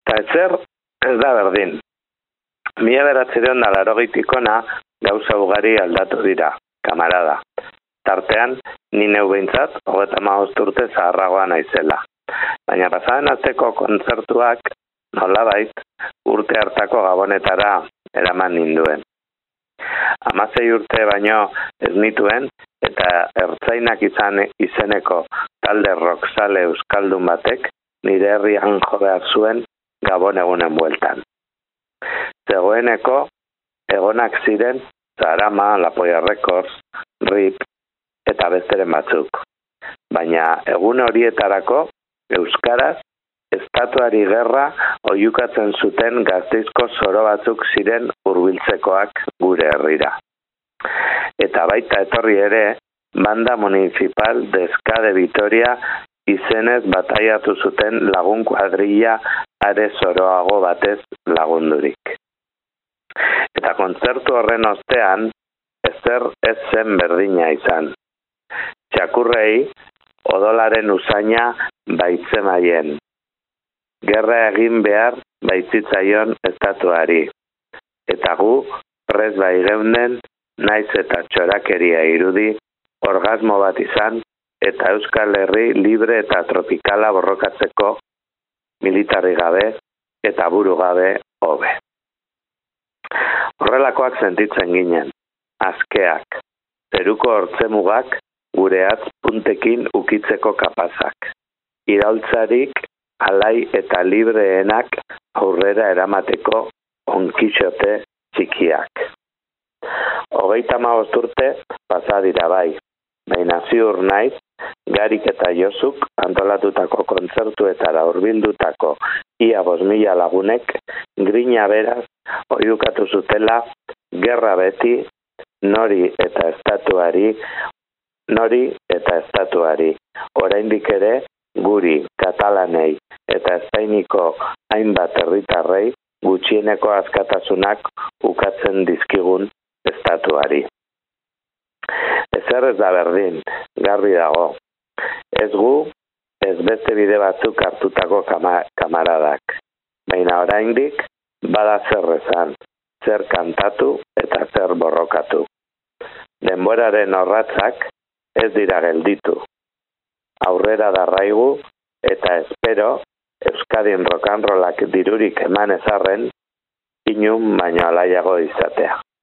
Eta ezer ez da berdin. 1980 hona gauza ugari aldatu dira, kamarada. Tartean, ni neu behintzat, 35 urte zaharragoa naizela. Baina pasaden asteko kontzertuak, nolabait, urte hartako Gabonetara eraman ninduen. 16 urte baino ez nituen, eta ertzainak izeneko talde rockzale euskaldun batek nire herrian jo behar zuen Gabon egunen bueltan. Zegoeneko, egonak ziren Zarama, La Polla Records, RIP eta besteren batzuk. Baina egun horietarako euskaraz estatuari gerra oihukatzen zuten Gasteizko zoro batzuk ziren hurbiltzekoak gure herrira. Eta baita etorri ere, Banda Municipal de Ska de Vitoria izenez bataiatu zuten lagun kuadrilla are zoroago batez lagundurik. Eta kontzertu horren ostean, ezer ez zen berdina izan. Txakurrei odolaren usaina baitzemaien. Gerra egin behar baitzitzaion estatuari. Eta gu, prez baigeunden, naiz eta txorakeria irudi, orgasmo bat izan, eta Euskal Herri libre eta tropikala borrokatzeko militarri gabe eta buru gabe hobe. Horrelakoak sentitzen ginen, askeak, zeruko hortzemugak gure hatz puntekin ukitzeko kapazak. Iraultzarik alai eta libreenak aurrera eramateko onkixote txikiak. 35 urte pasa dira bai, baina ziur naiz, Garik eta Josuk antolatutako kontzertuetara hurbildutako ia 5.000 lagunek grina beraz oihukatu zutela gerra beti nori eta estatuari, oraindik ere guri, katalanei eta espainiko hainbat herritarrei gutxieneko askatasunak ukatzen dizkigun estatuari. Ezer ez da berdin, garbi dago. Ez gu, ez beste bide batzuk hartutako kamaradak. Baina oraindik bada zer esan, zer kantatu eta zer borrokatu. Denboraren orratzak ez dira gelditu. Aurrera darraigu eta espero Euskadin rock and rollak dirurik eman ezarren, inun baino alaiago izatea.